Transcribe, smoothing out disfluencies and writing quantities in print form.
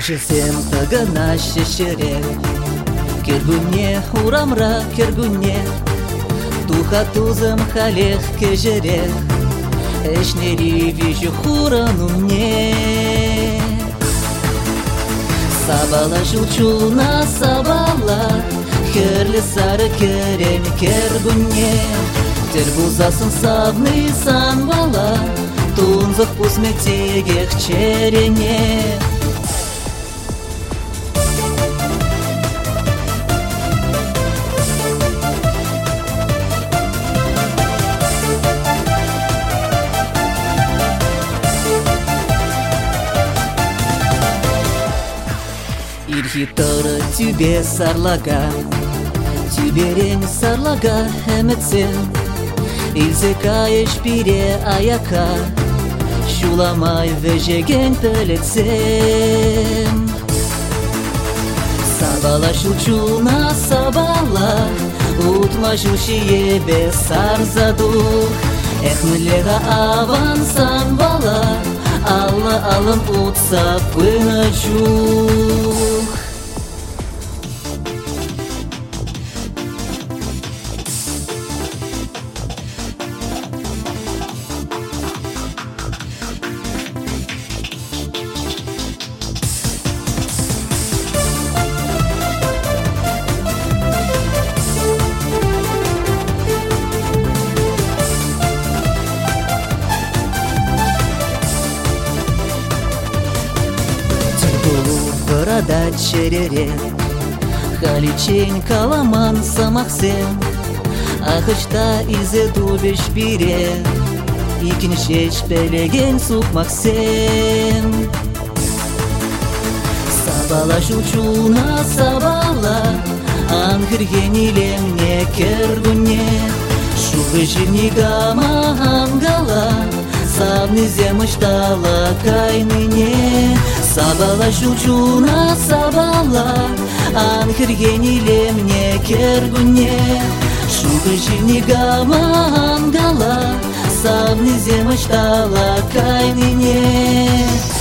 Ушесем тагана шешерек, кергуне урамра кергуне, туха тузым халех кежерек, эшнери вижу хурану мне. Сабала жулчулна сабала, херле сары керен кергуне, тербузасын сабны санбала, тунзық пусметегех черене. Ирхитора тюбе сарлага, тюберен сарлага хеметсен, илзекаеш пире аяка, шуламай вежеген пелетсем. Сабала шулчулна сабала, утма шушие без сарзадух, эхмлега аван санбала, алла алын утса пыначух. Продать черере, халичень каламан самахсем, ахачта изе дубеш пире, икиншеч пелеген сукмахсем. Сабала шучуна сабала, ангыргенилем не кергуне, шубы живнигама ангала, сабны земыштала кайныне. Сабала шучуна сабала, ангыргенилем не кергуне, шубы живнигама ангала, сабны земыштала кайныне.